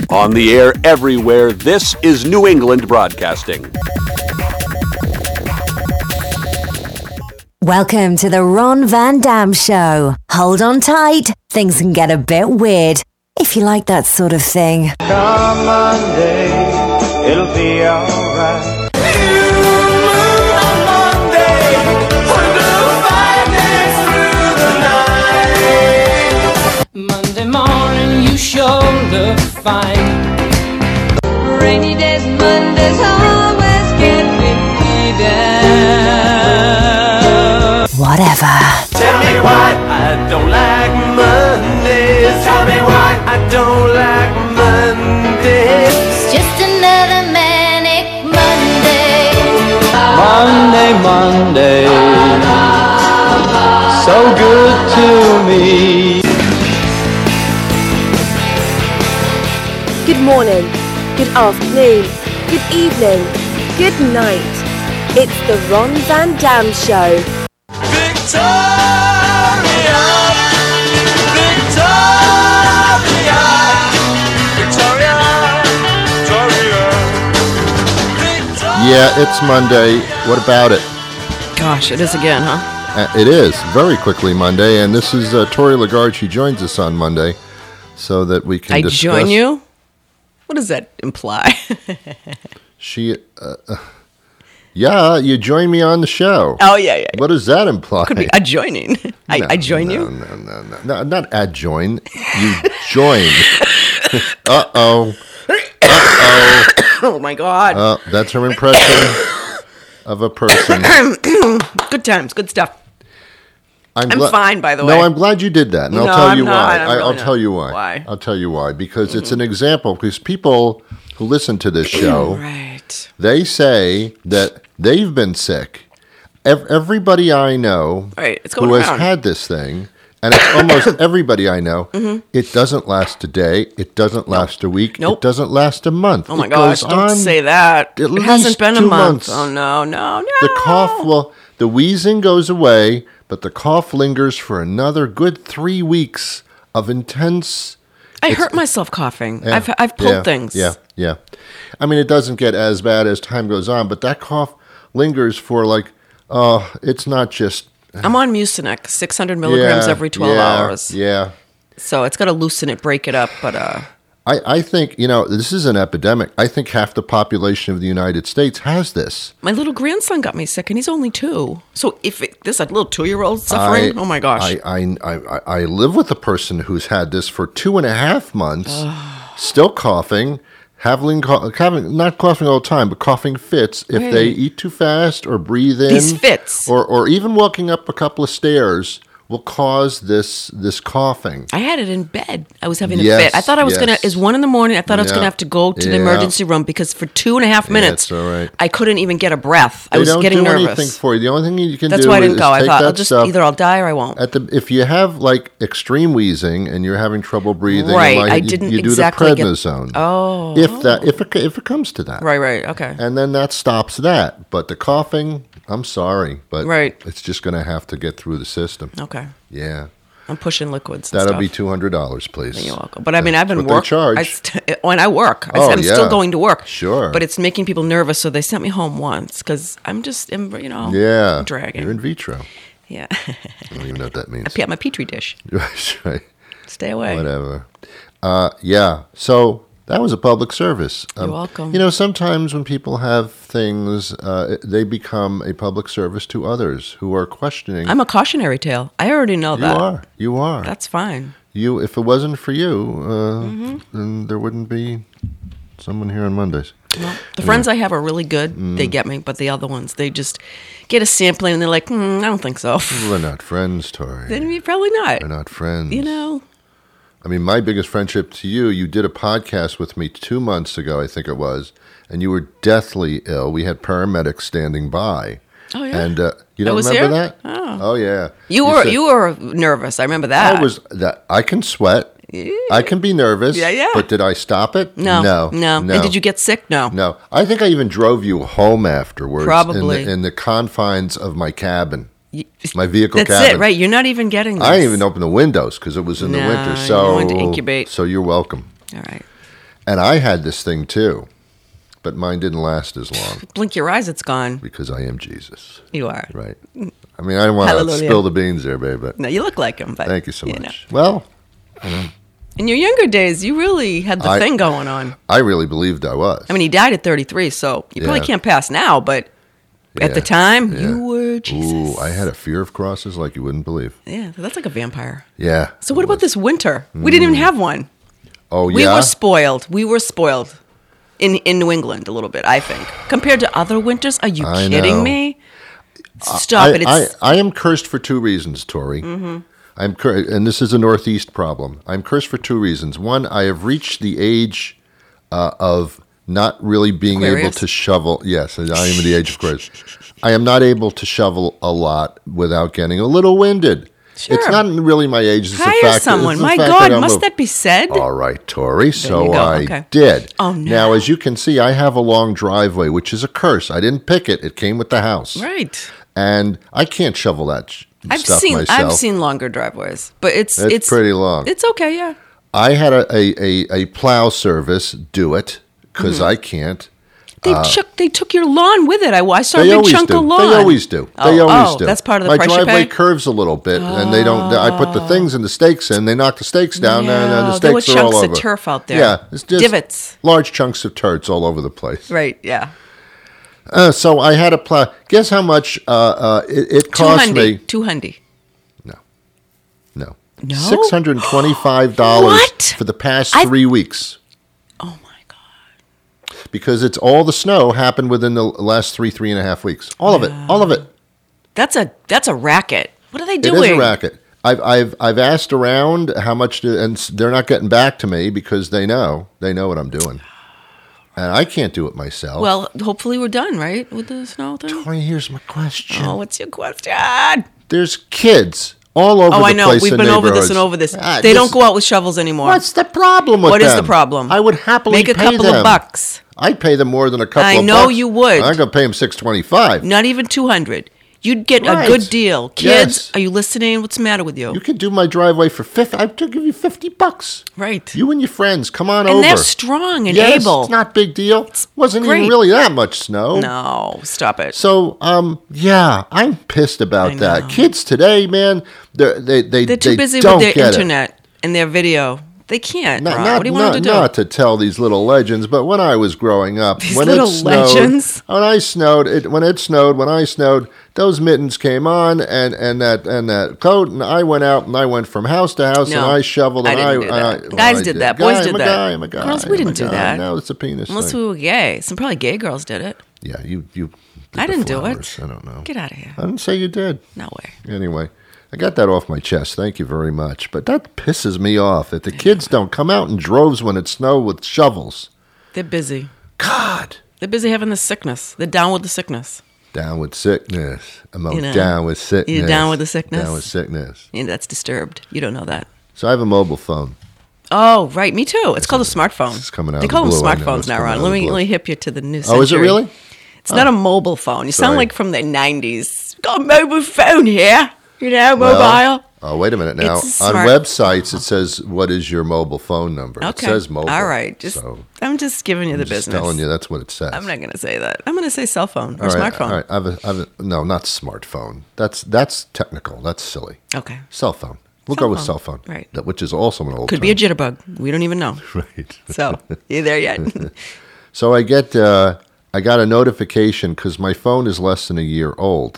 On the air everywhere, this is New England Broadcasting. Welcome to the Ron Van Dam Show. Hold on tight. Things can get a bit weird, if you like that sort of thing. Come Monday, it'll be alright. Monday morning, you sure look fine. Rainy days and Mondays always get me down. Whatever. Tell me why I don't like Mondays. Tell me why I don't like Mondays. It's just another manic Monday. Monday, so good to me. Good morning, good afternoon, good evening, good night. It's the Ron Van Dam Show. Victoria, Victoria, Victoria, Victoria. Yeah, it's Monday. What about it? Gosh, it is again, huh? It is very quickly Monday, and this is Tori Lagarde. She joins us on Monday so that we can discuss. join you? What does that imply? She, yeah, you join me on the show. Oh, yeah. What does that imply? Could be adjoining. I join you? No, not adjoin. You join. Uh-oh. Oh, my God. That's her impression of a person. Good times, good stuff. I'm gla- fine, by the way. No, I'm glad you did that, and I'll No, tell I'm you not. why. I'm really I'll not. tell you why. Why? I'll tell you why. Because it's an example. Because people who listen to this show, Right. they say that they've been sick. Everybody I know Right, it's going who has around. had this thing, and it's almost everybody I know, it doesn't last a day. It doesn't last a week. Nope. It doesn't last a month. Oh, my It gosh, goes don't on say that. at It hasn't least been a 2 month. months. Oh, no. The cough, the wheezing goes away, but the cough lingers for another good 3 weeks of intense. I hurt myself coughing. Yeah, I've pulled yeah, things. Yeah. I mean, it doesn't get as bad as time goes on, but that cough lingers for it's not just. I'm on Mucinex, 600 milligrams every 12 hours. Yeah. So it's got to loosen it, break it up, but I think, this is an epidemic. I think half the population of the United States has this. my little grandson got me sick, and he's only 2. So if this a little 2-year-old suffering, oh my gosh. I live with a person who's had this for 2.5 months, still coughing, having not coughing all the time, but coughing fits if they eat too fast or breathe in. These fits. Or even walking up a couple of stairs will cause this coughing. I had it in bed. I was having a Yes, fit. I thought I was yes. going to, it's 1 a.m. I thought I was going to have to go to the Yeah. emergency room because for 2.5 minutes, that's all right. I couldn't even get a breath. I They was don't getting do nervous. anything for you. The only thing you can That's do why I didn't is go. I take thought, that I'll just stuff either I'll die or I won't. if you have extreme wheezing and you're having trouble breathing, Right, and I didn't you exactly do get- the prednisone. Oh. if it comes to that, Right, okay. and then that stops that. But the coughing, I'm sorry, but Right. it's just going to have to get through the system. Okay. Yeah, I'm pushing liquids and that'll stuff. be $200, please. You're welcome. But I mean, I've been That's what they working. charge. When I work, Oh, I'm still yeah. going to work. Sure. But it's making people nervous, so they sent me home once because I'm just, Yeah, dragging. You're in vitro. Yeah. I don't even know what that means. I'm a petri dish. Right. Stay away. Whatever. Yeah. So that was a public service. You're welcome. Sometimes when people have things, they become a public service to others who are questioning. I'm a cautionary tale. I already know that. You are. That's fine. If it wasn't for you, then there wouldn't be someone here on Mondays. Well, the friends I have are really good. They get me, but the other ones, they just get a sampling and they're like, I don't think so. We're not friends, Tori. Then probably not. We're not friends. I mean, my biggest friendship to you, you did a podcast with me 2 months ago, I think it was, and you were deathly ill. We had paramedics standing by. Oh, yeah. And you don't was remember here? that? Oh, yeah. You were nervous. I remember that. I can sweat. I can be nervous. Yeah. But did I stop it? No. And did you get sick? No. No. I think I even drove you home afterwards. Probably. In the confines of my cabin. My vehicle That's cabin. it, right? You're not even getting this. I didn't even open the windows because it was in the winter. So you went to incubate. So you're welcome. All right. And I had this thing too, but mine didn't last as long Blink your eyes, it's gone. because I am Jesus. You are. Right. I mean, I don't want to Hallelujah. spill the beans there, babe, but No, you look like him. But thank you so know. much. Well, In your younger days, you really had the thing going on. I really believed I was. I mean, he died at 33, so you probably Yeah. can't pass now, but at the Yeah. time, Yeah. you were Jesus. Ooh, I had a fear of crosses like you wouldn't believe. Yeah, that's like a vampire. Yeah. So what about this winter? We didn't even have one. Oh, We yeah? were spoiled. We were spoiled in New England a little bit, I think. Compared to other winters, are you I kidding know. me? Stop it. It's I am cursed for two reasons, Tori. Mm-hmm. And this is a Northeast problem. I'm cursed for two reasons. One, I have reached the age of not really being able Aquarius? to shovel. Yes, I am in the age of Aquarius. I am not able to shovel a lot without getting a little winded. Sure. It's not really my age. It's the hire fact someone. It's the My fact God, I'm must a- that be said? All right, Tori. So you go. I Okay. did. Oh, no. Now, as you can see, I have a long driveway, which is a curse. I didn't pick it. It came with the house. Right. And I can't shovel that stuff myself. I've seen longer driveways, but it's pretty long. It's okay, yeah. I had a plow service do it because I can't. They took your lawn with it. I saw a They big always chunk do. of lawn. They always do. They always do. That's part of the My price you driveway pay? curves a little bit, and they don't. I put the things and the stakes in. They knock the stakes down, and the there were stakes are all chunks over. of turf out there. Yeah, it's just Divots. large chunks of turds all over the place. Right, yeah. So I had a plow. Guess how much it cost me? $200. No. No? $625 What? for the past I- 3 weeks. Oh my God. Because it's all the snow happened within the last three and a half weeks. All of it. That's a racket. What are they It doing? is a racket. I've asked around how much and they're not getting back to me because they know what I'm doing, and I can't do it myself. Well, hopefully we're done, right, with the snow thing? Tori, here's my question. Oh, what's your question? There's kids all over Oh, the I know. place. We've in been over this neighborhoods. and over this. Ah, They don't go out with shovels anymore. What's the problem with What them? is the problem? I would happily Make a pay couple them. of bucks. I'd pay them more than a couple I of bucks. know you would. I'm going to pay them $625. Not even 200. You'd get Right. a good deal. Kids, Yes. are you listening? What's the matter with you? You could do my driveway for $50. I'd give you $50. Right. You and your friends, come on and over. they're strong and yes, able. it's not a big deal. Wasn't even great. really that much snow. No, stop it. So, yeah, I'm pissed about I that. know. Kids today, man, they They're too busy don't with their get it. internet and their video. They can't. Not, Ron. not, What do you want not, them to do? not to tell these little legends, but when I was growing up, These when little it snowed, legends? when I snowed, those mittens came on and that coat, and I went out and I went from house to house No, and I shoveled. I and didn't do that. well, Guys I did that. Boys did I'm that. A guy, I'm a guy. Girls, we I'm a didn't do guy. that. No, it's a penis Unless thing. we were gay. Some probably gay girls did it. Yeah, you. Did I the didn't do flowers. it. I don't know. Get out of here. I didn't say you did. No way. Anyway, I got that off my chest. Thank you very much. But that pisses me off that the kids don't come out in droves when it snows with shovels. They're busy. God. They're busy having the sickness. They're down with the sickness. Down with sickness. I'm You know, down with sickness. you're down with the sickness? Down with sickness. And that's disturbed. You don't know that. So I have a mobile phone. Oh, right. Me too. It's called a smartphone. It's coming out They of call the them blue. I know. smartphones It's now, coming Ron. out Let of the me, blue. let me hip you to the new century. Oh, is it really? It's not a mobile phone. You sound Sorry. like from the 90s. Got a mobile phone here. You know, Well, mobile. Oh, wait a minute now. It's a On smart- websites, it says, what is your mobile phone number? It Okay. says mobile. All right. I'm just giving you the I'm just business. telling you that's what it says. I'm not going to say that. I'm going to say cell phone or All right, smartphone. All right. No, not smartphone. That's technical. That's silly. Okay. Cell phone. We'll Cell go with phone. cell phone. Right. Which is also an old Could term. be a jitterbug. We don't even know. Right. So, you there yet? So I got a notification because my phone is less than a year old.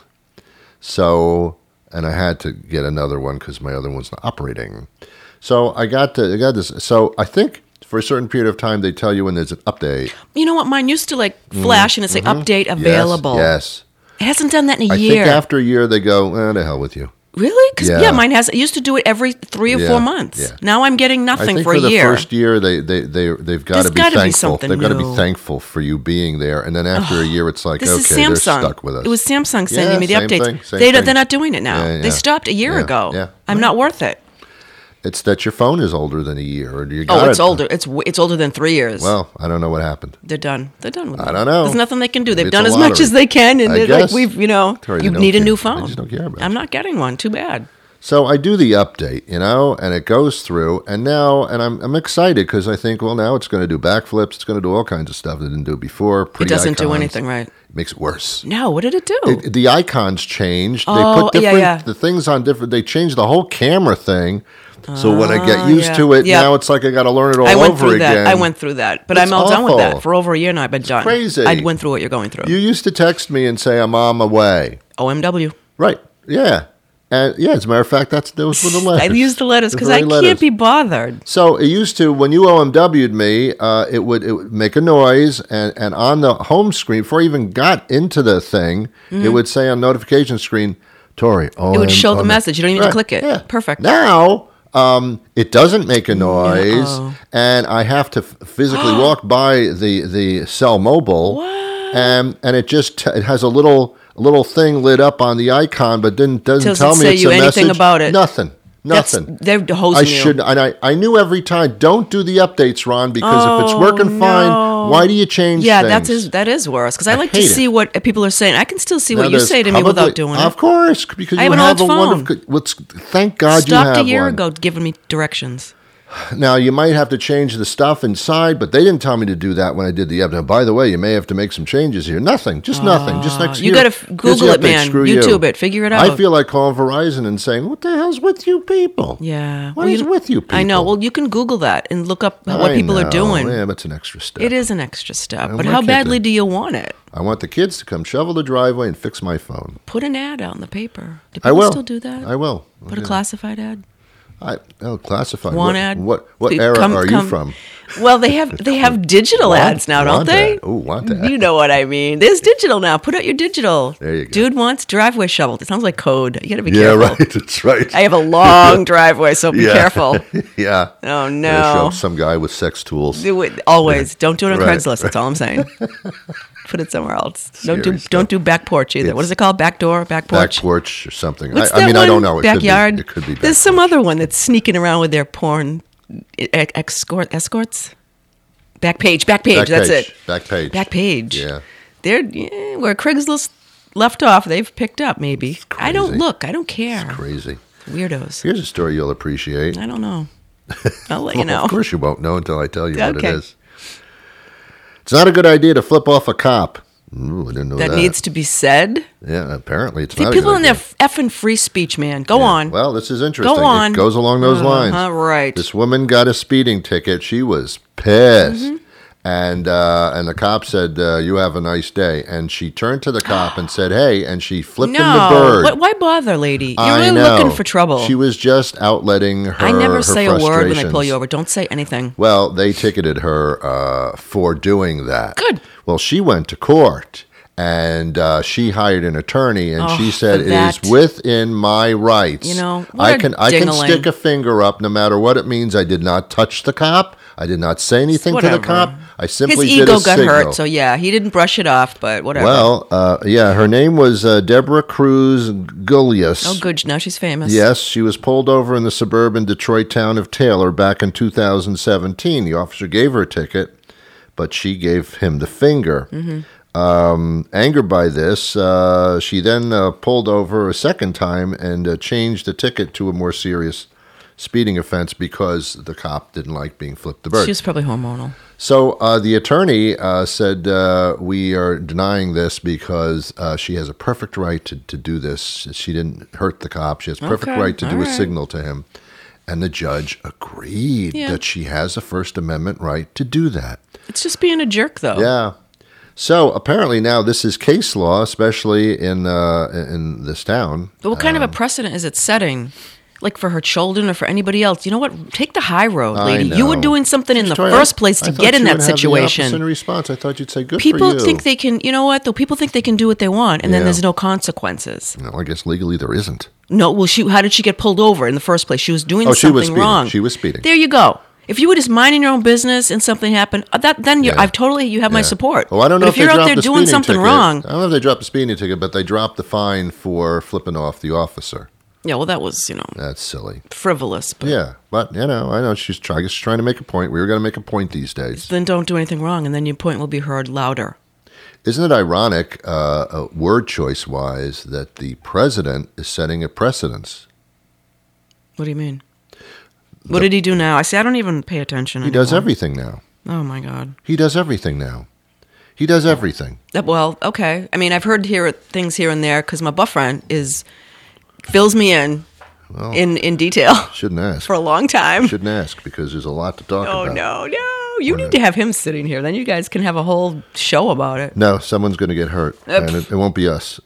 So, and I had to get another one because my other one's not operating. So I got this. So I think for a certain period of time they tell you when there's an update. You know what? Mine used to like flash and it say update available. Mm-hmm. Yes. It hasn't done that in a I year. think after a year they go, to hell with you. Really? Because Yeah. yeah, mine has. It used to do it every 3 or Yeah, 4 months. yeah. Now I'm getting I nothing think for a the year. first year they've got There's to be gotta be thankful. something They've got to be new. thankful for you being there, and then after a year, it's like This okay, is they're Samsung. stuck with us. It was Samsung sending Yeah, me the same updates. thing, same thing. They're not doing it now. Yeah, They yeah. stopped a year Yeah, ago. yeah. I'm not worth it. It's that your phone is older than a year, or you Oh, got it's it. older. It's older than 3 years. Well, I don't know what happened. They're done. They're done with it. I don't know. There's nothing they can do. Maybe They've it's done a as much lottery. as they can, and I they're like, guess. we've, Tori, you they don't need a care. new They phone. just don't care about I'm you. not getting one. Too bad. So I do the update, and it goes through, and I'm excited because I think, well, now it's going to do backflips, it's going to do all kinds of stuff it didn't do before. It doesn't do anything right. It makes it worse. No, what did it do? The icons changed. Oh, they put different yeah. the things on different. They changed the whole camera thing. So when I get used yeah. to it, Yep. now it's like I got to learn it all I went over through again. that. I went through that, but It's I'm all done with awful. that. For over a year now, I've been done. crazy. I went through what you're going through. You used to text me and say, I'm on my way. OMW. Right. Yeah. And yeah, as a matter of fact, those were the letters. I used the letters The because I very can't letters. be bothered. So it used to, when you OMW'd me, it would make a noise, and on the home screen, before I even got into the thing, it would say on notification screen, Tori, Mm-hmm. It would show the message. You don't even need to click it. Yeah. Perfect. Now, it doesn't make a noise, Uh-oh. and I have to physically walk by the cell mobile, and it just it has a little thing lit up on the icon, but doesn't Doesn't tell me say it's you a anything message. about it. Nothing. They're hosing I you. should, and I knew every time. Don't do the updates, Ron, because if it's working fine, why do you change? Yeah, things? that is worse because I like to hate it. see what people are saying. I can still see Now, what you there's say to me probably- without doing Of it. course, because I you have an have old a phone. wonderful. Thank God you Stopped have a year one. ago giving me directions. Now, you might have to change the stuff inside, but they didn't tell me to do that when I did the update. Now, by the way, you may have to make some changes here. Nothing. Just nothing. Just next You year. got to Here's Google the it, update. man. Screw YouTube you. it. Figure it out. I feel like calling Verizon and saying, what the hell's with you people? Yeah. What is with you people? I know. Well, you can Google that and look up what I people are know. doing. Yeah, that's an extra step. It is an extra step. I'm But not how badly kidding. do you want it? I want the kids to come shovel the driveway and fix my phone. Put an ad out in the paper. Do I people will. still do that? I will. Put a classified ad. Classified. Want what, ad? What They era come- are you come- from? Well, they have digital Want- ads now, don't want they? ad. Ooh, want ad. You know what I mean. There's digital now. Put out your digital. There you go. Dude wants driveway shoveled. It sounds like code. You got to be Yeah, careful. right. That's right. I have a long driveway, so be Yeah. careful. Yeah. Oh, Yeah, no. show some guy with sex tools. Do it always. Don't do it on Right, Craigslist. That's all I'm saying. Put it somewhere else. Scary stuff. Don't do back porch either. What is it called? Back door, back porch. Back porch or something. What's I that mean, one? I don't know. Backyard. It could be back There's some porch. other one that's sneaking around with their porn escorts. Back page. Back That's page. it. Back page. Back page. Yeah. They're where Craigslist left off. They've picked up. Maybe. I don't crazy. look. I don't care. Crazy. Weirdos. Here's a story you'll appreciate. I don't know. I'll let you Well, know. of course you won't know until I tell you what it Okay. is. It's not a good idea to flip off a cop. Ooh, I didn't know that. That needs to be said. Yeah, apparently it's See, not people a in good their idea. effing free speech, man. Go Yeah. on. Well, this is interesting. Go on. It goes along those lines. Right. This woman got a speeding ticket. She was pissed. Mm-hmm. And the cop said, you have a nice day. And she turned to the cop and said, hey, and she flipped him the bird. Why bother, lady? You're I really know. looking for trouble. She was just outletting her I never her say a word when I frustrations. pull you over. Don't say anything. Well, they ticketed her for doing that. Good. Well, she went to court. And she hired an attorney, and she said for it that. is within my rights. You know, I what a can ding-a-ling. stick a finger up, no matter what it means. I did not touch the cop. I did not say anything to Whatever. the cop. I simply His did ego a got signal. hurt, so yeah, he didn't brush it off, but whatever. Well, yeah, her name was Deborah Cruz Gullius. Oh, good. Now she's famous. Yes, she was pulled over in the suburban Detroit town of Taylor back in 2017. The officer gave her a ticket, but she gave him the finger. Mm-hmm. Angered by this, she then pulled over a second time and changed the ticket to a more serious speeding offense because the cop didn't like being flipped the bird. She was probably hormonal. So the attorney said, we are denying this because she has a perfect right to do this. She didn't hurt the cop. She has a perfect Okay, right to do all a right. signal to him. And the judge agreed Yeah. that she has a First Amendment right to do that. It's just being a jerk, though. Yeah. So apparently now this is case law, especially in this town. But what kind of a precedent is it setting? Like for her children or for anybody else? You know what? Take the high road, I lady. You were know. doing something in the Tori, first place to I thought get in you that would have the situation. opposite response. I thought you'd say good for People you. think they can, you know what, though? People think they can do what they want, and then Yeah. there's no consequences. No, I guess legally there isn't. No, well, how did she get pulled over in the first place? She was doing Oh, she something was speeding. wrong. She was speeding. There you go. If you were just minding your own business and something happened, then Yeah. you have my Yeah. support. Well, I don't know but if if you're they out dropped there the doing speeding something ticket. wrong, I don't know if they dropped the speeding ticket, but they dropped the fine for flipping off the officer. yeah, well, that was That's silly. frivolous. But Yeah, but I know she's trying to make a point. We were going to make a point these days. then don't do anything wrong, and then your point will be heard louder. Isn't it ironic, word choice wise, that the president is setting a precedence? What do you mean? What did he do now? I don't even pay attention He anymore. does everything now. Oh, my God. He does everything now. He does everything. Well, okay. I mean, I've heard things here and there because my boyfriend fills me in detail Shouldn't ask. for a long time. Shouldn't ask because there's a lot to talk Oh, about. no. You need to have him sitting here. Then you guys can have a whole show about it. No, someone's going to get hurt, and it won't be us.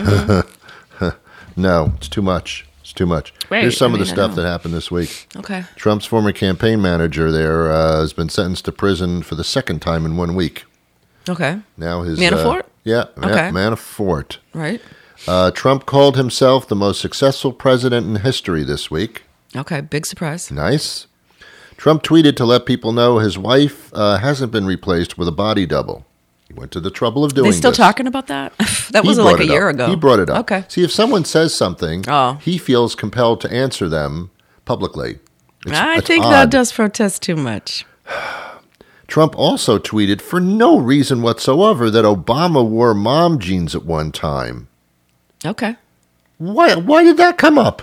No, it's too much. It's too much. Right, Here's some I of the mean, I stuff know. that happened this week. Okay. Trump's former campaign manager there has been sentenced to prison for the second time in 1 week. Okay. Now his Manafort? Yeah, Manafort. Right. Trump called himself the most successful president in history this week. Okay. Big surprise. Nice. Trump tweeted to let people know his wife hasn't been replaced with a body double. He went to the trouble of doing They this. still talking about that? That He was brought like a it year up. ago. He brought it up. Okay. See, if someone says something, Oh. he feels compelled to answer them publicly. I it's think odd. that does protest too much. Trump also tweeted for no reason whatsoever that Obama wore mom jeans at one time. Okay. Why did that come up?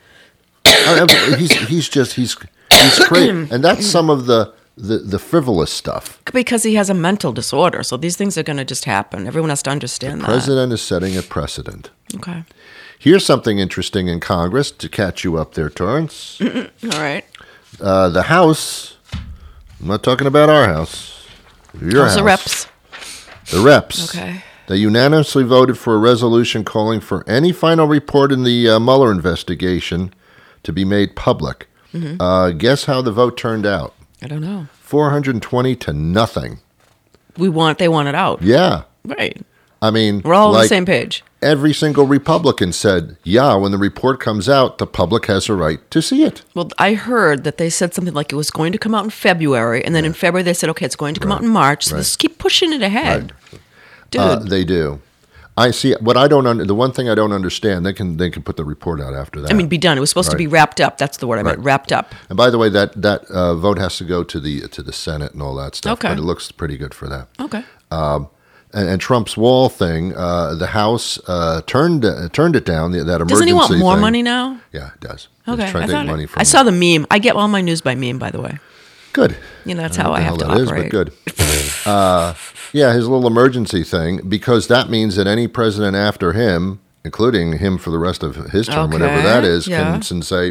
He's crazy, and that's some of the frivolous stuff. Because he has a mental disorder. So these things are going to just happen. Everyone has to understand that. President is setting a precedent. Okay. Here's something interesting in Congress to catch you up there, Torrance. All right. The House, I'm not talking about our house, your House house. of Reps. The Reps. Okay. They unanimously voted for a resolution calling for any final report in the Mueller investigation to be made public. Mm-hmm. Guess how the vote turned out? I don't know. 420 to nothing. They want it out. Yeah. Right. I mean, We're all on like, the same page. every single Republican said, yeah, when the report comes out, the public has a right to see it. Well, I heard that they said something like it was going to come out in February, and then in February they said, okay, it's going to come out in March. So let's keep pushing it ahead. Dude. They do. I see. What I don't the one thing I don't understand, they can put the report out after that. I mean, be done. It was supposed to be wrapped up. That's the word I meant. Wrapped up. And by the way, that vote has to go to the Senate and all that stuff. Okay. But it looks pretty good for that. Okay. And Trump's wall thing, the House turned it down. That emergency. Doesn't he want more thing. money now? Yeah, it does. Okay. He's trying to take money from. I saw the meme. I get all my news by meme, by the way. Good. You know, that's I don't how I know have to that is, operate. but good. Yeah, his little emergency thing, because that means that any president after him, including him for the rest of his term, whatever Okay, that is, yeah. can say,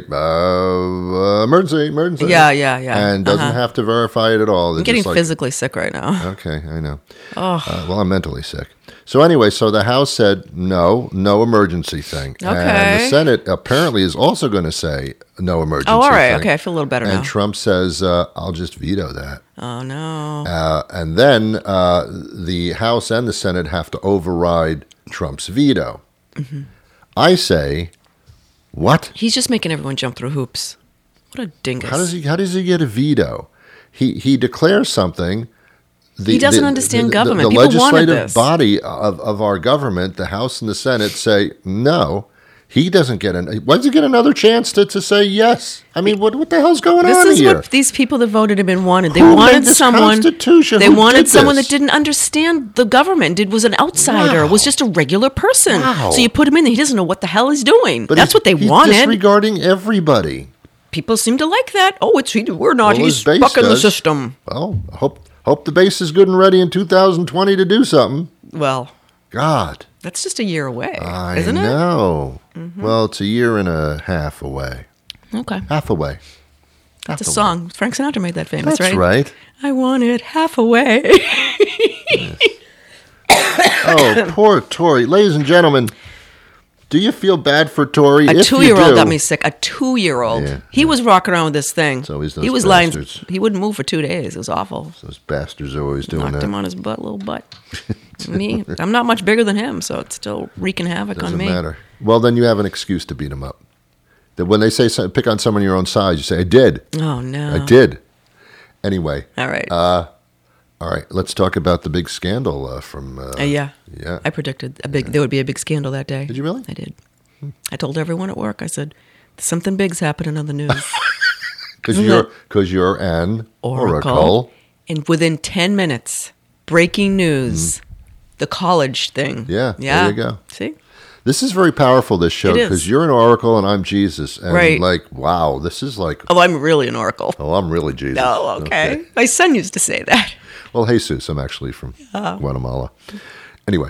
emergency. Yeah. And doesn't have to verify it at all. I'm They're getting just like, physically sick right now. Okay, I know. Well, I'm mentally sick. So anyway, so the House said no emergency thing. And Okay. the Senate apparently is also going to say no emergency Oh, all right. thing. Okay, I feel a little better And now. Trump says, I'll just veto that. Oh, no. And then the House and the Senate have to override Trump's veto. Mm-hmm. I say, what? He's just making everyone jump through hoops. What a dingus. How does he get a veto? He declares something. He doesn't understand government. The People wanted legislative this. body of our government, the House and the Senate, say no. He doesn't get why does he get another chance to say yes? I mean, what the hell's going This on is here? what these people that voted him in wanted. They Who wanted made this someone. Constitution? They Who wanted did someone this? that didn't understand the government. Was an outsider. Wow. Was just a regular person. Wow. So you put him in there. He doesn't know what the hell he's doing. But That's what they he's wanted. disregarding everybody. People seem to like that. Oh, we're not. Well, He's his base bucking the does. system. Well, hope the base is good and ready in 2020 to do something. Well, God, that's just a year away, I isn't know. Well, it's a year and a half away. it? Okay. Half away. That's a song. Frank Sinatra made that famous, That's right? right. I want it half away. Oh, poor Tory. Ladies and gentlemen, do you feel bad for Tory? A If you 2-year-old do- got me sick. A 2-year-old. Yeah, He was rocking around with this thing. It's always those he was lying. bastards. He wouldn't move for 2 days. It was awful. Those bastards are always doing Knocked that. him on his little butt. Me, I'm not much bigger than him, so it's still wreaking havoc Doesn't on me. matter. Well, then you have an excuse to beat him up. That when they say pick on someone your own size, you say, I did. Oh no! I did. Anyway. All right. All right, let's talk about the big scandal from. Yeah. Yeah. I predicted there would be a big scandal that day. Did you really? I did. I told everyone at work. I said, something big's happening on the news. Because you're an Oracle. And within 10 minutes, breaking news, the college thing. Yeah, there you go. See? This is very powerful, this show, It is. because you're an oracle and I'm Jesus. And Right. like, wow, this is like, Oh, I'm really an oracle. oh, I'm really Jesus. Oh, okay. My son used to say that. Well, Jesus, I'm actually from Guatemala. Anyway.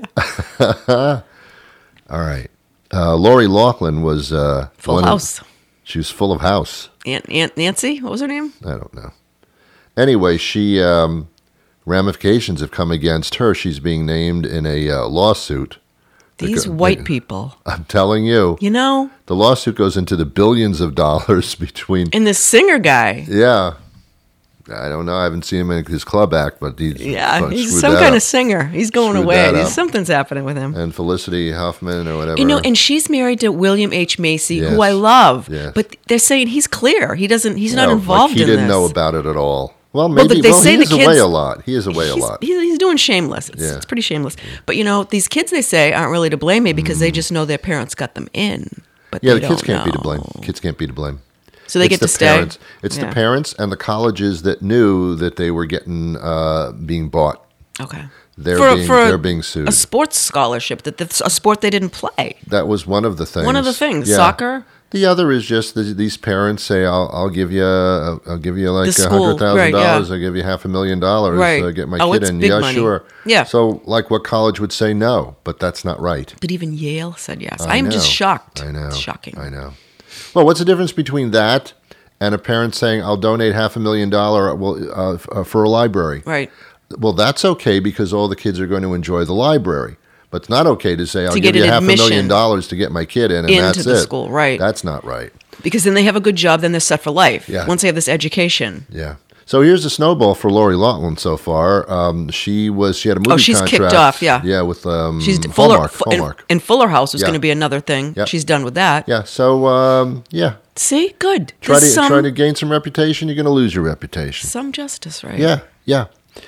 All right. Lori Loughlin was Full house. She was full of house. Aunt Nancy? What was her name? I don't know. Anyway, she ramifications have come against her. She's being named in a lawsuit. These white people. I'm telling you. You know? The lawsuit goes into the billions of dollars between. And this singer guy. Yeah. I don't know. I haven't seen him in his club act, but he's He's some kind of singer. He's going Screwed away. that up. Something's happening with him. And Felicity Huffman or whatever. You know, and she's married to William H. Macy, Yes. who I love. Yes. But they're saying he's clear. He's not No, involved like he in didn't this. know about it at all. Well, maybe. they say he the is away kids- a lot. He is away a lot. He's doing shameless. Yeah. It's pretty shameless. But you know, these kids they say aren't really to blame maybe because they just know their parents got them in. But Yeah, they the kids don't can't be to know. blame. Kids can't be to blame. So they It's get the to stay. parents. It's the Yeah. parents and the colleges that knew that they were getting being bought. Okay. They're being sued. A sports scholarship that's a sport they didn't play. That was one of the things. One of the things. Yeah. Soccer. The other is just these parents say, "I'll give you like The school, $100,000. right, yeah. I'll give you $500,000. Right. Get my Oh, kid it's in." big Yeah, money. sure. Yeah. So, like, what college would say no? But that's not right. But even Yale said yes. I I'm just know. shocked. I know. It's shocking. I know. Well, what's the difference between that and a parent saying, "I'll donate $500,000 for a library"? Right. Well, that's okay because all the kids are going to enjoy the library. But it's not okay to say, "I'll To give get you an $500,000 to get my kid in," and into that's the it. school, right. That's not right. Because then they have a good job, then they're set for life. Yeah. Once they have this education. Yeah. So here's the snowball for Lori Loughlin so far. She had a movie she's contract. kicked off, yeah. Yeah, with She's Hallmark. And Fuller House was Yeah. going to be another thing. Yep. She's done with that. Yeah. So yeah. See, good. Try There's to gain some reputation. You're going to lose your reputation. some justice, right? Yeah. Yeah.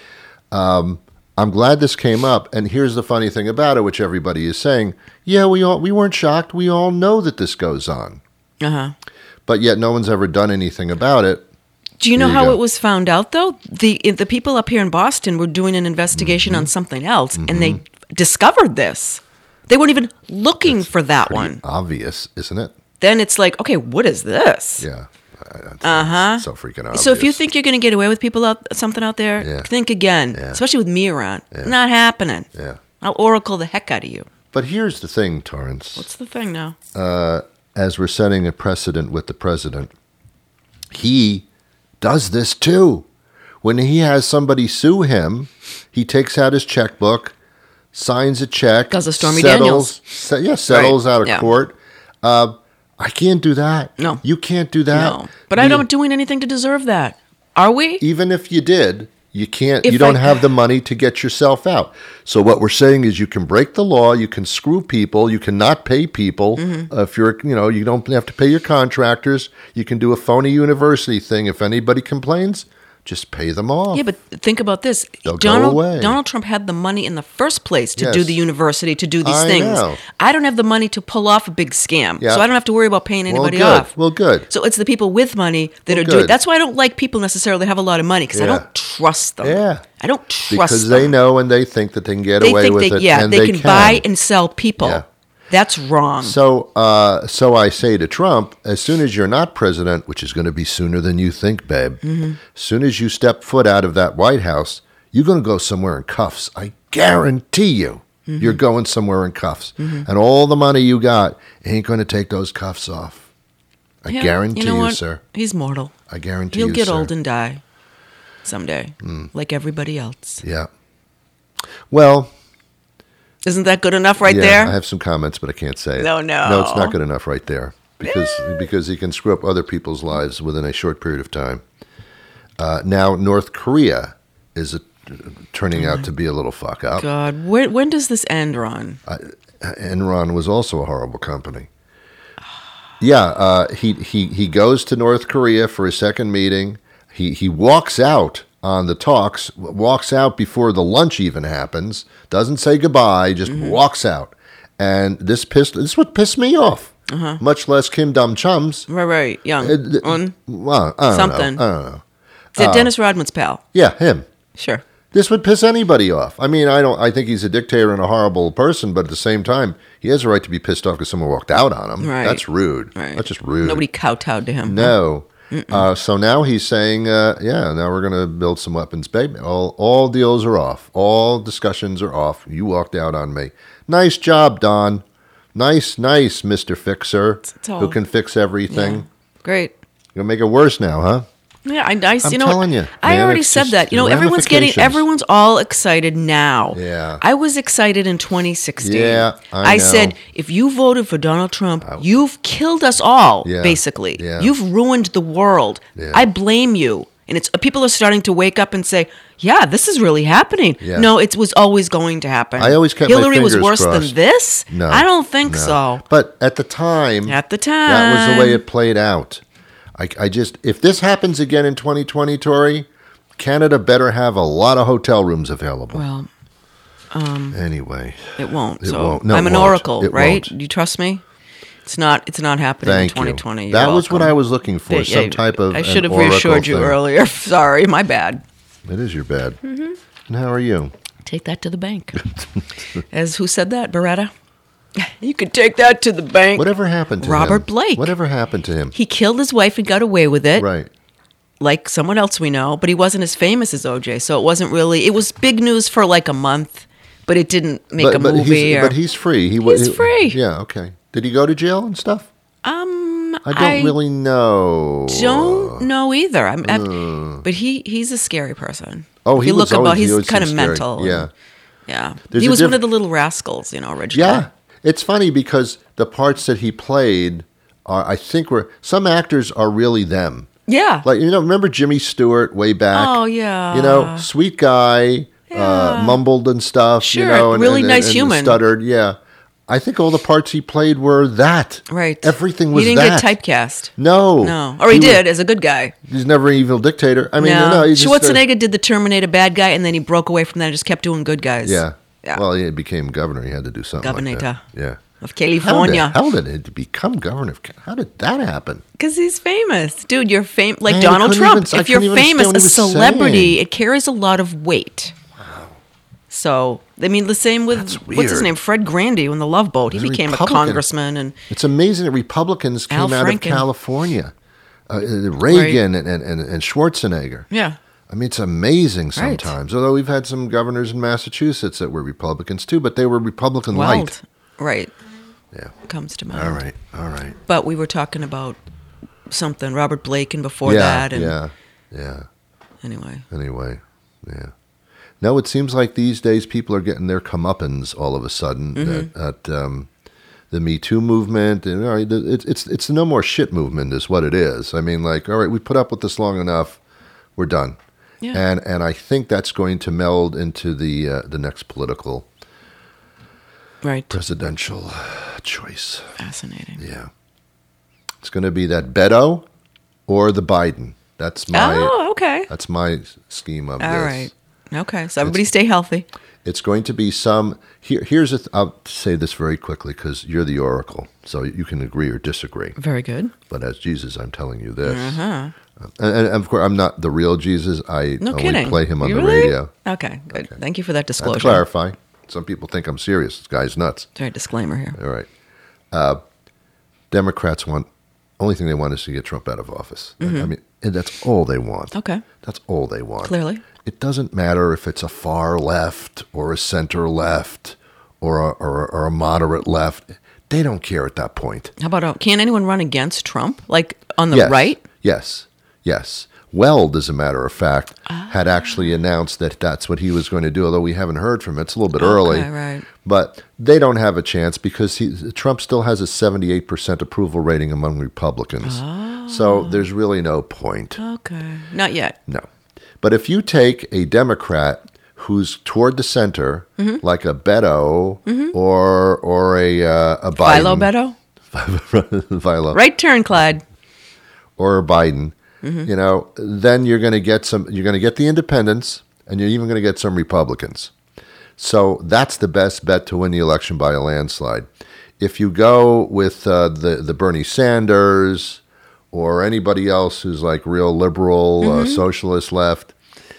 I'm glad this came up. And here's the funny thing about it, which everybody is saying. Yeah, we weren't shocked. We all know that this goes on. Uh-huh. But yet no one's ever done anything about it. Do you know There you how go. it was found out, though? The people up here in Boston were doing an investigation on something else, and they discovered this. They weren't even looking for that one. Obvious, isn't it? Then it's like, okay, what is this? Yeah. So freaking obvious. So if you think you're going to get away with something out there, Yeah. think again. Yeah. Especially with me around. Not happening. Yeah. I'll oracle the heck out of you. But here's the thing, Torrance. What's the thing now? As we're setting a precedent with the president, he does this too. When he has somebody sue him, he takes out his checkbook, signs a check, Does a Stormy settles out of Yeah. court. I can't do that. No. You can't do that. No. But I'm not doing anything to deserve that. Are we? Even if you did, you can't. If You don't I- have the money to get yourself out. So what we're saying is, you can break the law. You can screw people. You cannot pay people. Mm-hmm. If you're, you don't have to pay your contractors. You can do a phony university thing. If anybody complains, just pay them off. Yeah, but think about this. They'll go away. Donald Trump had the money in the first place to Yes. do the university, to do these I things. know. I don't have the money to pull off a big scam. Yeah. So I don't have to worry about paying anybody well, good. off. Well, good. So it's the people with money that Well, are doing. good. That's why I don't like people necessarily have a lot of money because I Yeah. don't trust them. Yeah. I don't trust Because them. they know and they think that they can get They away think with they, it. yeah, and they can buy and sell people. Yeah. That's wrong. So I say to Trump, as soon as you're not president, which is going to be sooner than you think, babe, as soon as you step foot out of that White House, you're going to go somewhere in cuffs. I guarantee you, you're going somewhere in cuffs. And all the money you got ain't going to take those cuffs off. I Yeah, guarantee you, know you, what? sir. He's mortal. I guarantee He'll you, get sir. old and die someday, like everybody else. Yeah. Well, Isn't that good enough right yeah, there? I have some comments, but I can't say it. No. No, it's not good enough right there because he can screw up other people's lives within a short period of time. Now, North Korea is turning out to be a little fuck up. God, when does this end, Ron? Enron was also a horrible company. Yeah, he goes to North Korea for his second meeting. He walks out on the talks, walks out before the lunch even happens, doesn't say goodbye, just walks out. And this is what pissed me off. Much less Kim Dum Chums. Right, young. Well, I don't Something. know. I don't know. Dennis Rodman's pal. Yeah, him. Sure. This would piss anybody off. I mean, I think he's a dictator and a horrible person, but at the same time, he has a right to be pissed off because someone walked out on him. Right. That's rude. Right. That's just rude. Nobody kowtowed to him. No. So now he's saying, now we're going to build some weapons. Baby, all deals are off. All discussions are off. You walked out on me. Nice job, Don. Nice, Mr. Fixer, who can fix everything. Yeah. Great. You're going to make it worse now, huh? Yeah, I'm you know, telling you, I man, already it's said just that. You know, the everyone's all excited now. Yeah. I was excited in 2016. Yeah, I know. said, if you voted for Donald Trump, you've killed us all, Yeah, basically. yeah. You've ruined the world. Yeah. I blame you. And it's people are starting to wake up and say, yeah, this is really happening. Yeah. No, it was always going to happen. I always kept my Hillary was fingers worse crossed. than this? No. I don't think No. so. But at the time, At the that was the time. way it played out. I just, if this happens again in 2020, Tori, Canada better have a lot of hotel rooms available. Well, Anyway, it won't. It So won't. No, I'm it an won't. oracle, It right? won't. You trust me? It's not happening thank in 2020. you. That You're was what welcome. I was looking for, Yeah, some type of I should an have reassured oracle you thing. earlier. Sorry, my bad. It is your bad. Mm-hmm. And how are you? Take that to the bank. As who said that, Beretta? You could take that to the bank. Whatever happened to him? Robert Blake. Whatever happened to him? He killed his wife and got away with it, Right. like someone else we know, but he wasn't as famous as OJ, so it wasn't really. It was big news for like a month, but it didn't make a movie. But he's free. He's free. Yeah, okay. Did he go to jail and stuff? I don't I really know. Don't know either. But he's a scary person. Oh, If he you was look always- about, he he's always kind of seemed scary. mental. Yeah. Yeah. There's He a was one diff- of the little rascals, originally. Yeah. It's funny because the parts that he played are, I think, some actors are really them. Yeah. Like, remember Jimmy Stewart way back? Oh, yeah. Sweet guy, mumbled and stuff. Sure, and, really and- nice and human. Stuttered, yeah. I think all the parts he played were that. Right. Everything was He didn't that. get typecast. No. No. Or he did as a good guy. He's never an evil dictator. I mean, no, he just, Schwarzenegger did the Terminator bad guy, and then he broke away from that and just kept doing good guys. Yeah. Yeah. Well, he became governor. He had to do something like Governor. that. Yeah. Of California. How did it become governor? How did that happen? Because he's famous. Dude, you're famous. Like Man, Donald I couldn't Trump. even- I If you're couldn't even famous, understand a what he was celebrity, saying. it carries a lot of weight. Wow. So, I mean, the same with, That's what's his weird. name? Fred Grandy on the Love Boat. He He's a became a Republican. congressman. And It's amazing that Republicans Al came out of Franken. California. Reagan and Schwarzenegger. yeah. I mean, it's amazing sometimes. Although we've had some governors in Massachusetts that were Republicans too, but they were Republican light. Right. Yeah. Comes to mind. All right. But we were talking about something, Robert Blake, and before Yeah, that. And yeah. Anyway. Yeah. No, it seems like these days people are getting their comeuppance all of a sudden at the Me Too movement. And it's the no more shit movement is what it is. I mean, like, all right, we put up with this long enough. We're done. Yeah. And I think that's going to meld into the next political Right. presidential choice. Fascinating. Yeah. It's going to be that Beto or the Biden. That's my okay. That's my scheme of All this. right. Okay. So everybody stay healthy. It's going to be some. Here's I'll say this very quickly because you're the oracle, so you can agree or disagree. Very good. But as Jesus, I'm telling you this. Uh-huh. And of course, I'm not the real Jesus. I No only kidding. play him on You the really? radio. Okay. Good. Okay. Thank you for that I have to disclosure. clarify. Some people think I'm serious. This guy's nuts. Sorry, disclaimer here. All right. Democrats only thing they want is to get Trump out of office. I mean, and that's all they want. Mm-hmm. Okay. That's all they want. Clearly. It doesn't matter if it's a far left or a center left or a moderate left. They don't care at that point. How about can anyone run against Trump? Like on the Yes. right? Yes. Weld, as a matter of fact, had actually announced that that's what he was going to do, although we haven't heard from him. It's a little bit early. Right. But they don't have a chance because Trump still has a 78% approval rating among Republicans. So there's really no point. Okay. Not yet. No. But if you take a Democrat who's toward the center, like a Beto or a Biden. Philo Beto? Philo. Right turn, Clyde. Or a Biden, then you're going to get the independents, and you're even going to get some Republicans. So that's the best bet to win the election by a landslide. If you go with the Bernie Sanders or anybody else who's like real liberal, socialist left,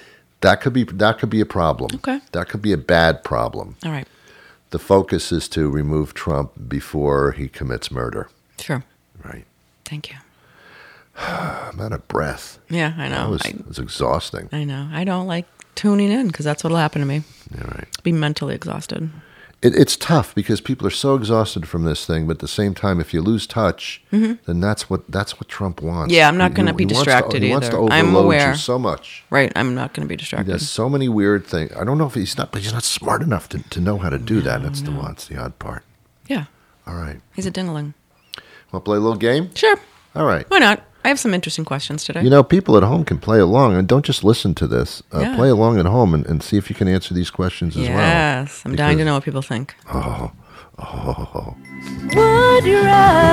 That could be a problem. Okay. That could be a bad problem. All right. The focus is to remove Trump before he commits murder. Sure. Right. Thank you. I'm out of breath. Yeah, I know. It was exhausting. I know. I don't like tuning in because that's what'll happen to me. Yeah, right. Be mentally exhausted. It's tough because people are so exhausted from this thing, but at the same time, if you lose touch, then that's what Trump wants. Yeah, I'm not going to be distracted He wants to either. overload I'm aware. you so much. Right, I'm not going to be He distracted. does so many weird things. I don't know if he's not smart enough to know how to do that. That's the odd part. Yeah, All right. he's a dingling. Want to play a little game? Sure. All right. Why not? I have some interesting questions today. You know, people at home can play along, and don't just listen to this. Yeah. Play along at home and see if you can answer these questions as well. Yes, I'm dying to know what people think. Oh. Would you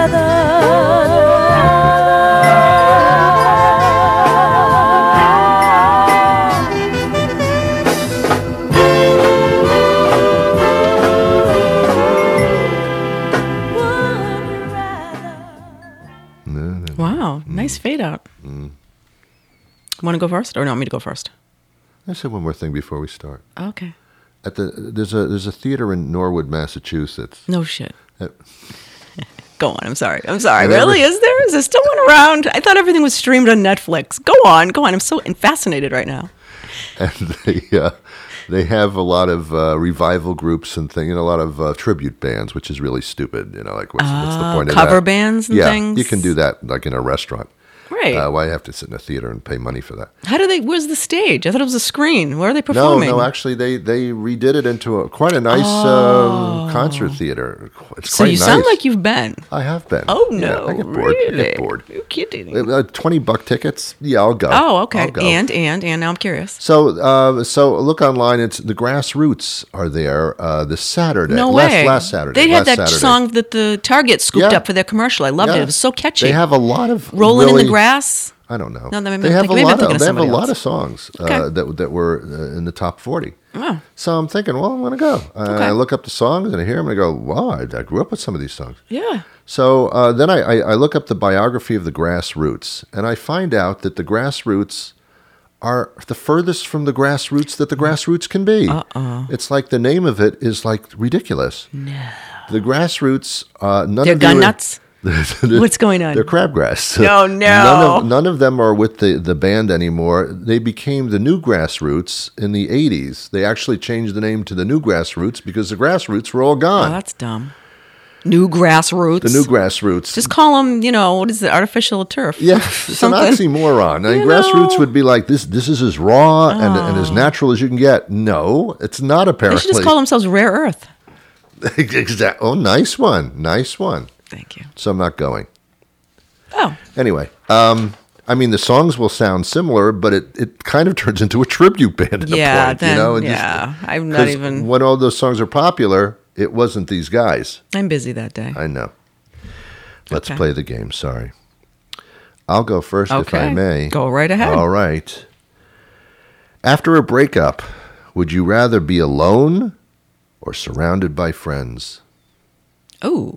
Wow, nice fade out. Want to go first, or no? Want me to go first? I said one more thing before we start. Okay. There's a theater in Norwood, Massachusetts. No shit. Uh, Go on. I'm sorry. And Really? Is there? Is there still one around? I thought everything was streamed on Netflix. Go on. I'm so fascinated right now. And they have a lot of revival groups and a lot of tribute bands, which is really stupid. Like what's the point of that? Cover bands and things? You can do that like in a restaurant. Right. Why have to sit in a theater and pay money for that? Where's the stage? I thought it was a screen. Where are they performing? No, actually, they redid it into quite a nice concert theater. It's So quite you nice. sound like you've been. I have been. Oh, Yeah, no. I get bored. Really? I get bored. You're kidding. $20 tickets. Yeah, I'll go. Oh, okay. I'll go. And now I'm curious. So look online. It's the Grassroots are there this Saturday. No way. Last Saturday. They had last that Saturday. song that the Target scooped Yeah. up for their commercial. I loved it. Yeah. It was so catchy. They have a lot of Rolling in really- the Grass. I don't know. No, maybe they I'm have thinking- a maybe I'm lot thinking of of somebody else. songs Okay. that were in the top 40. Oh. So I'm thinking, well, I'm going to go. Okay. I look up the songs and I hear them and I go, wow, I grew up with some of these songs. Yeah. So then I look up the biography of the Grassroots, and I find out that the Grassroots are the furthest from the grassroots that the grassroots can be. It's like the name of it is like ridiculous. No. The Grassroots, none They're of gun them are- nuts? What's going on? They're crabgrass. No. None of them are with the band anymore. They became the New Grassroots in the 80s. They actually changed the name to the New Grassroots because the Grassroots were all Oh, gone. that's dumb. New Grassroots. The New Grassroots. Just call them, what is it, artificial turf? Yeah, it's an Something. oxymoron. I mean, You grassroots know. would be like, this is as raw and as natural as you can get. No, it's not They apparently. should just call themselves Rare Earth. Oh, nice one. Nice one. Thank you. So I'm not going. Oh, Anyway, I mean, the songs will sound similar, but it kind of turns into a tribute band at yeah. a point. Then, and yeah. I'm not 'cause even. When all those songs are popular, it wasn't these guys. I'm busy that day. I know. Let's Okay. play the game. Sorry. I'll go first if I Okay. may. Go right ahead. All right. After a breakup, would you rather be alone or surrounded by friends? Ooh.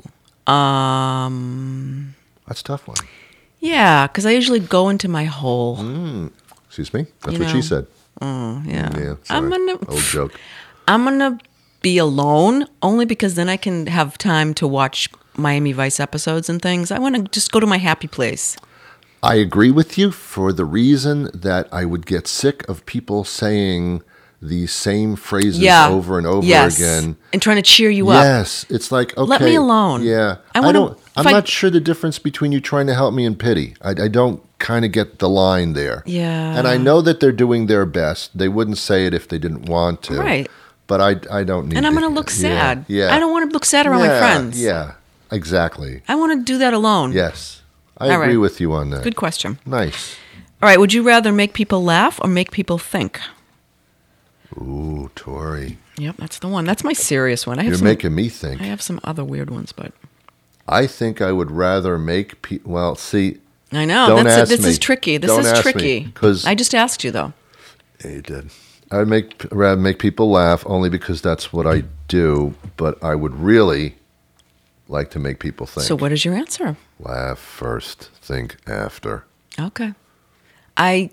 That's a tough one. Yeah, because I usually go into my hole. Excuse me? That's You what she know. said. Yeah. Yeah, I'm sorry. gonna. Old joke. I'm gonna be alone only because then I can have time to watch Miami Vice episodes and things. I want to just go to my happy place. I agree with you for the reason that I would get sick of people saying the same phrases Yeah. over and over Yes. again. And trying to cheer you up. Yes, it's like, okay, Let me alone. Yeah, I wanna- I'm if I- not sure the difference between you trying to help me and pity. I don't kind of get the line there. Yeah. and I know that they're doing their best. They wouldn't say it if they didn't want to. Right. But I don't need. And I'm to- going to look sad. Yeah. I don't want to look sad around my friends. Yeah. Exactly. I want to do that alone. Yes. I All agree right. with you on that. Good question. Nice. All right. Would you rather make people laugh or make people think? Ooh, Tori. Yep, that's the one. That's my serious one. You're making me think. I have some other weird ones, but I think I would rather make people. Well, see, I know Don't that's ask this me. is tricky. This Don't is ask me, tricky 'cause- I just asked you though. yeah, you did. I'd rather make people laugh only because that's what I do. But I would really like to make people think. So what is your answer? Laugh first, think after. Okay. I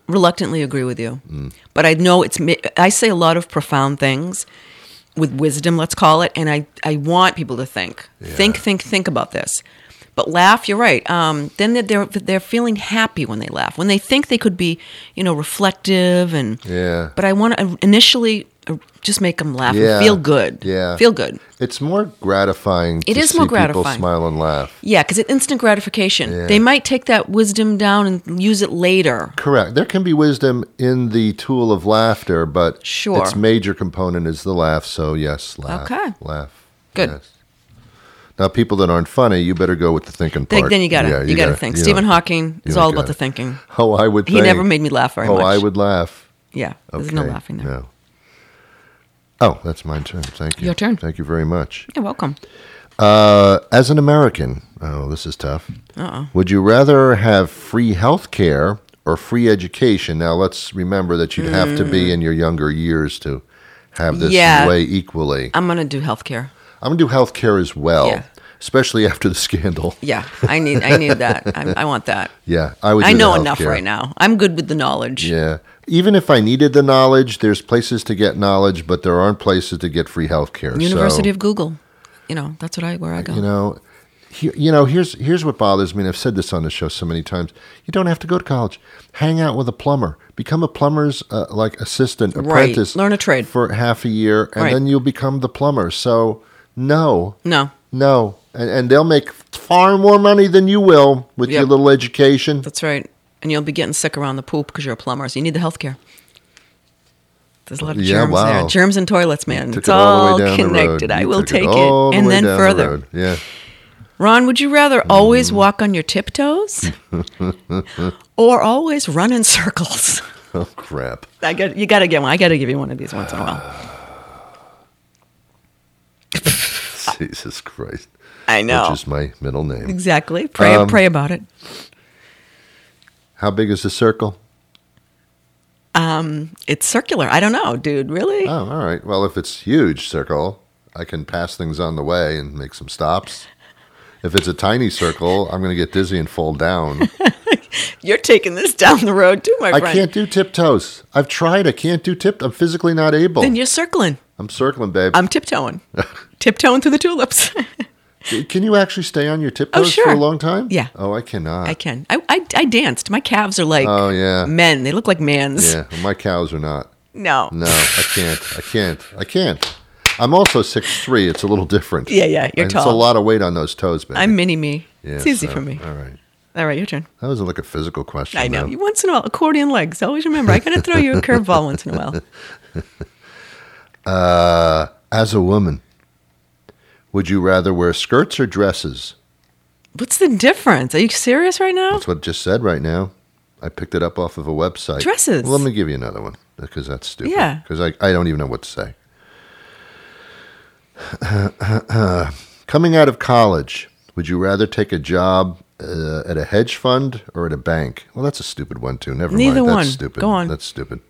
reluctantly agree with you. Mm. But I know I say a lot of profound things with wisdom, let's call it, and I want people to think. Think about this. But laugh, you're right. Then they're feeling happy when they laugh. When they think they could be, reflective and. Yeah. But I want to initially just make them laugh and feel good. Yeah. Feel good. It's more gratifying. It to is see more people gratifying. smile and laugh. Yeah, because it's instant gratification. Yeah. They might take that wisdom down and use it later. Correct. There can be wisdom in the tool of laughter, but Sure. its major component is the laugh. So yes, laugh. Okay. Laugh. Good. Yes. Now, people that aren't funny, you better go with the thinking part. Then you gotta think. Stephen Hawking is all about the thinking. Oh, I would. He never made me laugh very much. Oh, I would laugh. Yeah, there's Okay. no laughing there. No. Oh, that's my turn. Thank you. Your turn. Thank you very much. You're welcome. As an American, this is tough. Would you rather have free health care or free education? Now, let's remember that you'd have to be in your younger years to have this way equally. I'm gonna do healthcare. I'm going to do health care as well, Yeah. especially after the scandal. Yeah, I need that. I want that. Yeah, I would. I do know the enough healthcare. right now. I'm good with the knowledge. Yeah. Even if I needed the knowledge, there's places to get knowledge, but there aren't places to get free health care. University of Google. That's where I go. Here's what bothers me, and I've said this on the show so many times. You don't have to go to college. Hang out with a plumber. Become a plumber's assistant, apprentice. Learn a trade. For half a year, and then you'll become the plumber. So, no. And they'll make far more money than you will with your little education. That's right. And you'll be getting sick around the poop because you're a plumber, so you need the health care. There's a lot of germs there. Germs in toilets, man. It's all connected. I will take it. And then further. Yeah. Ron, would you rather always walk on your tiptoes or always run in circles? Oh, crap. You got to get one. I got to give you one of these once in a while. Jesus Christ. I know. Which is my middle name. Exactly. Pray about it. How big is the circle? It's circular. I don't know, dude. Really? Oh, all right. Well, if it's huge circle, I can pass things on the way and make some stops. If it's a tiny circle, I'm going to get dizzy and fall down. You're taking this down the road too, my friend. I can't do tiptoes. I've tried. I can't do I'm physically not able. Then you're circling. I'm circling, babe. I'm tiptoeing. Tiptoeing through the tulips. Can you actually stay on your tiptoes for a long time? Yeah. Oh, I cannot. I can. I danced. My calves are like men. They look like mans. Yeah, well, my cows are not. No. No, I can't. I'm also 6'3". It's a little different. Yeah, you're and tall. It's a lot of weight on those toes, baby. I'm mini-me. Yeah, it's easy for me. All right, your turn. That was like a physical question. I know. Though. Once in a while, accordion legs. Always remember, I got to throw you a curveball once in a while. As a woman, would you rather wear skirts or dresses? What's the difference? Are you serious right now? That's what it just said right now. I picked it up off of a website. Dresses. Well, let me give you another one because that's stupid. Yeah. Because I don't even know what to say. Coming out of college, would you rather take a job at a hedge fund or at a bank? Well, that's a stupid one, too. Never Neither mind. one. That's stupid. Go on. That's stupid.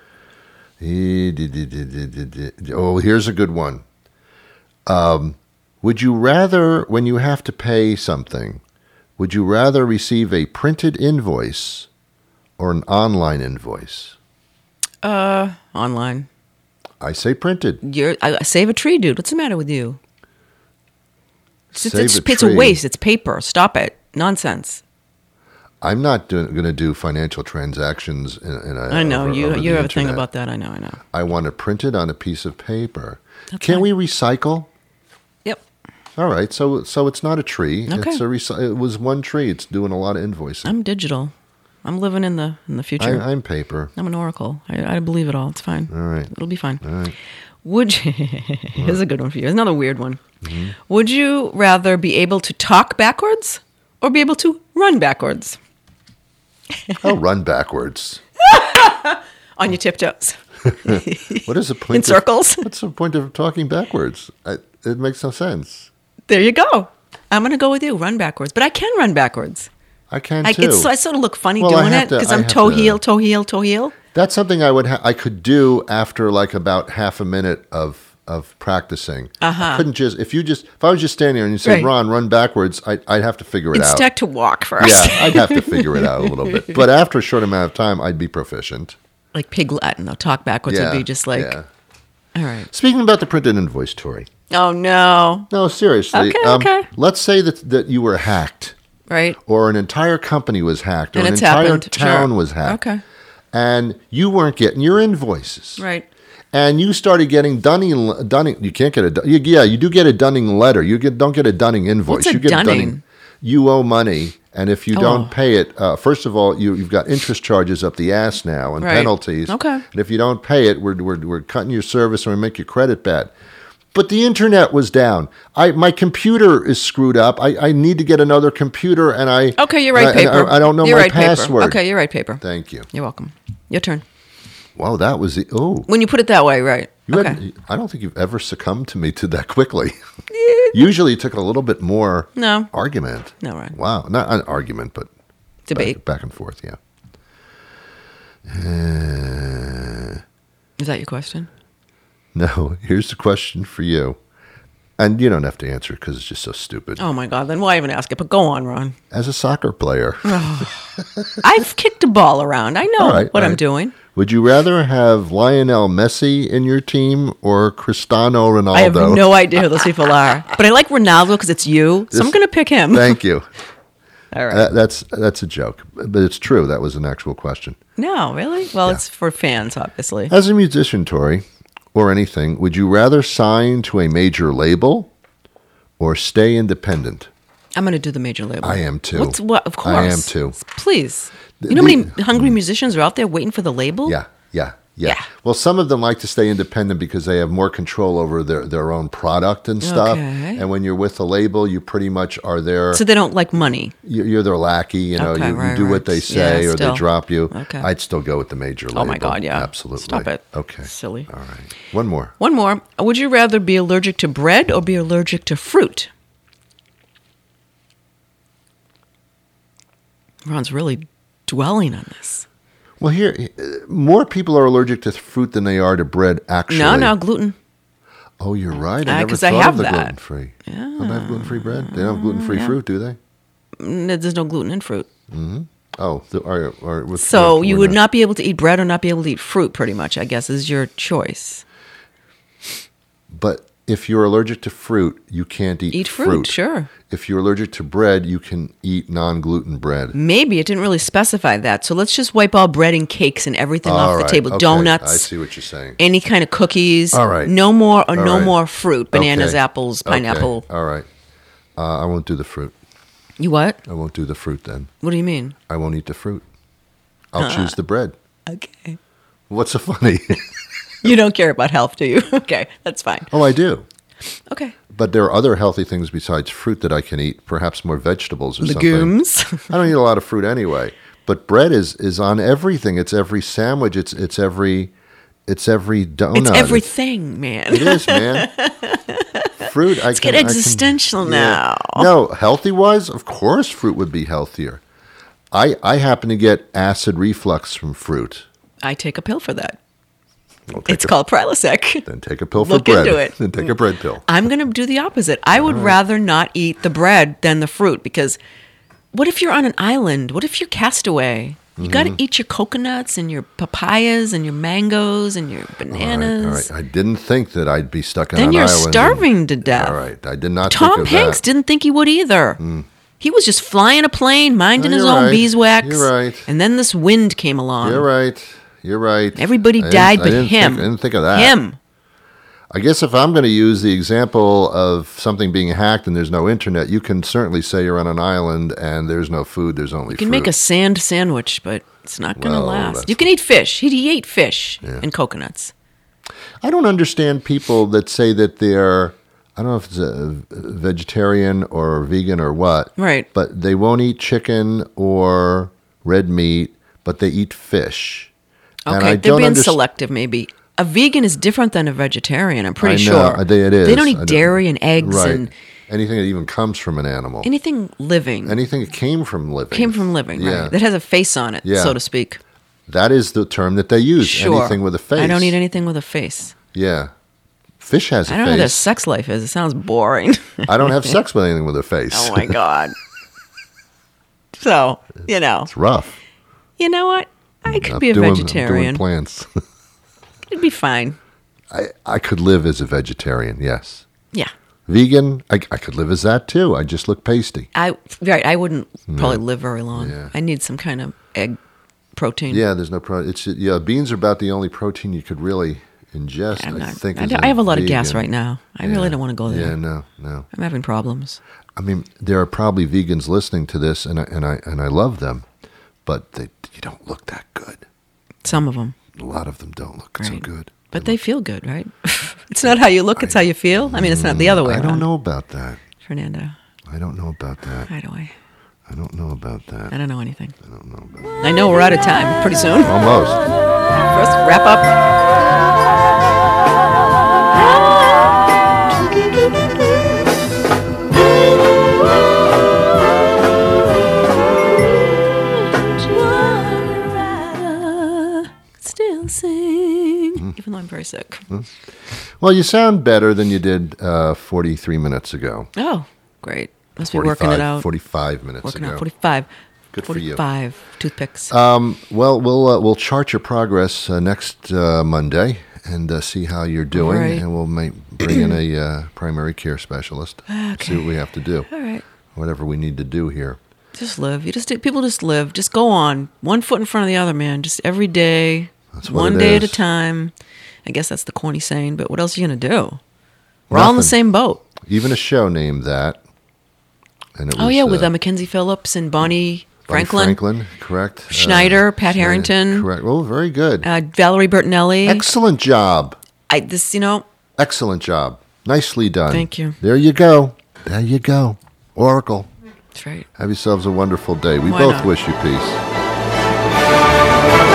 Oh, here's a good one. Would you rather, when you have to pay something, would you rather receive a printed invoice or an online invoice? Online. I say printed. Save a tree, dude. What's the matter with you? It's a tree. waste. It's paper. Stop it. Nonsense. I'm not going to do financial transactions I know. You have a thing about that. I know. I want it printed on a piece of paper. Can we recycle? Yep. All right. So it's not a tree. Okay. It was one tree. It's doing a lot of invoicing. I'm digital. I'm living in the future. I'm paper. I'm an oracle. I believe it all. It's fine. All right. It'll be fine. All right. Would you, here's a good one for you. Here's another weird one. Mm-hmm. Would you rather be able to talk backwards or be able to run backwards? I'll run backwards. On your tiptoes. What is the point? In circles. What's the point of talking backwards? It makes no sense. There you go. I'm going to go with you. Run backwards. But I can run backwards. I can too. I sort of look funny doing it because I'm toe heel. That's something I could do after like about half a minute of of practicing. I couldn't just if I was just standing there and you said, Right. Ron, run backwards, I'd have to figure it out. Instead to walk first. Yeah, I'd have to figure it out a little bit. But after a short amount of time, I'd be proficient. Like Pig Latin, they'll talk backwards. Yeah, It'd be just like, yeah. all right. Speaking about the printed invoice, Tori. Oh, no. No, seriously. Okay. Let's say that you were hacked, Right. or an entire company was hacked, or And an it's entire happened. town Sure. was hacked. Okay. And you weren't getting your invoices. Right. And you started getting Dunning. You can't get you do get a Dunning letter. Don't get a Dunning invoice. What's a you get Dunning? You owe money, and if you Oh. don't pay it, first of all, you've got interest charges up the ass now and Right. penalties. Okay. And if you don't pay it, we're cutting your service and we make your credit bad. But the internet was down. My computer is screwed up. I need to get another computer, and I Okay, you're right, and paper. I don't know You're my right, paper. password. Okay, you're right, paper. Thank you. You're welcome. Your turn. Wow, that was the When you put it that way, right. You Okay. hadn't- I don't think you've ever succumbed to me to that quickly. Usually it took a little bit more No. argument. No, right. Wow. Not an argument, but Debate. Back and forth, yeah. Is that your question? No, here's the question for you. And you don't have to answer it because it's just so stupid. Oh, my God. Then why even ask it? But go on, Ron. As a soccer player, I've kicked a ball around. I know All right, what all I'm right. doing. would you rather have Lionel Messi in your team or Cristiano Ronaldo? I have no idea who those people are. But I like Ronaldo because it's you, so I'm going to pick him. Thank you. All right. That's a joke, but it's true. That was an actual question. No, really? Well, it's for fans, obviously. As a musician, Tori, or anything, would you rather sign to a major label or stay independent? I'm going to do the major label. I am too. Of course. I am too. Please. You know how many hungry musicians are out there waiting for the label? Yeah. Yeah. Well, some of them like to stay independent because they have more control over their own product and stuff. Okay. And when you're with a label, you pretty much are there. So they don't like money. You're their lackey. You know, Okay, you right, do what right. they say Yeah, or still. they drop you. Okay. I'd still go with the major label. Oh, my God, yeah. Absolutely. Stop it. Okay. Silly. All right. One more. One more. Would you rather be allergic to bread or be allergic to fruit? Ron's really dwelling on this. Well, here, more people are allergic to fruit than they are to bread, actually. No, gluten. Oh, you're right. I never 'cause thought I have of the that. gluten-free. Yeah. Don't they have gluten-free bread? They don't have gluten-free fruit, do they? There's no gluten in fruit. Oh, with So you we're would not be able to eat bread or not be able to eat fruit, pretty much, I guess, is your choice. But if you're allergic to fruit, you can't eat Eat fruit, sure. If you're allergic to bread, you can eat non-gluten bread. Maybe it didn't really specify that. So let's just wipe all bread and cakes and everything All off right, the table. okay. Donuts. I see what you're saying. Any kind of cookies. All right. No more or All no right. more fruit. Bananas, Okay. apples, pineapple. Okay. All right. I won't do the fruit. You what? I won't do the fruit then. What do you mean? I won't eat the fruit. I'll choose the bread. Okay. What's so funny? You don't care about health, do you? Okay, that's fine. Oh, I do. Okay. But there are other healthy things besides fruit that I can eat, perhaps more vegetables or Legumes. something. I don't eat a lot of fruit anyway. But bread is on everything. It's every sandwich. It's every donut. It's everything, man. It is, man. Fruit. Let's get existential now. No, healthy wise, of course, fruit would be healthier. I happen to get acid reflux from fruit. I take a pill for that. Well, take It's called Prilosec. Then take a pill for Look bread. into it. Then take a bread pill. I'm going to do the opposite. I would rather not eat the bread than the fruit because what if you're on an island? What if you're castaway? You got to eat your coconuts and your papayas and your mangoes and your bananas. All right. I didn't think that I'd be stuck on Then an you're island. starving to death. All right. I did not Tom think of Hanks that. didn't think he would either. He was just flying a plane, minding No, his you're own right. beeswax. You're right. And then this wind came along. You're right. You're right. Everybody I died but didn't him. I didn't think of that. Him. I guess if I'm going to use the example of something being hacked and there's no internet, you can certainly say you're on an island and there's no food, there's only You can fruit. make a sand sandwich, but it's not going to Well, last. that's- You can eat fish. He ate fish and coconuts. I don't understand people that say that they're, I don't know if it's a vegetarian or vegan or what. Right. But they won't eat chicken or red meat, but they eat fish. And Okay, I they're don't being underst- selective maybe. A vegan is different than a vegetarian, I'm pretty I know, sure. it is. They don't I eat know. dairy and eggs Right. and Anything that even comes from an animal. anything living. Anything that came from living. Came from living, Yeah. right? That has a face on it, Yeah. so to speak. That is the term that they use. Sure. Anything with a face. I don't eat anything with a face. Yeah. Fish has a I don't know how their face. sex life is. It sounds boring. I don't have sex with anything with a face. Oh my God. So, It's rough. you know what? I could be a I'm doing vegetarian. plants. It'd be fine. I could live as a vegetarian, yes. Yeah. Vegan, I could live as that too. I just look pasty. I wouldn't probably live very long. Yeah. I need some kind of egg protein. Yeah, there's no protein. Beans are about the only protein you could really ingest. I have a lot of gas right now. I really don't want to go there. Yeah, no. I'm having problems. I mean, there are probably vegans listening to this, and I love them, but you don't look that good. Some of them. A lot of them don't look so good. But they feel good, right? It's not how you look, it's how you feel. I mean, it's not the other way I around. don't know about that. Fernando. I don't know about that. How do I? I don't know about that. I don't know anything. I don't know about that. I know we're out of time pretty soon. Almost. First, wrap up. Still sing, even though I'm very sick. Well, you sound better than you did 43 minutes ago. Oh, great. Must be working it out. 45 minutes Working ago. out 45. Good for you. 45 toothpicks. Well, we'll chart your progress next Monday and see how you're doing, Right. and we'll bring in a primary care specialist. See what we have to do. All right. Whatever we need to do here. Just live. People just live. Just go on. One foot in front of the other, man. Just every day. That's what one it day at a is. time. I guess that's the corny saying, but what else are you going to do? We're all in the Nothing. same boat. Even a show named that. And it Oh, was, yeah, with Mackenzie Phillips and Bonnie Bonnie Franklin. Franklin, correct. Schneider, Pat Schneider, Harrington. correct. Oh, very good. Valerie Bertinelli. Excellent job. Excellent job. Nicely done. Thank you. There you go. There you go. Oracle. That's right. Have yourselves a wonderful day. We Why both not? wish you peace.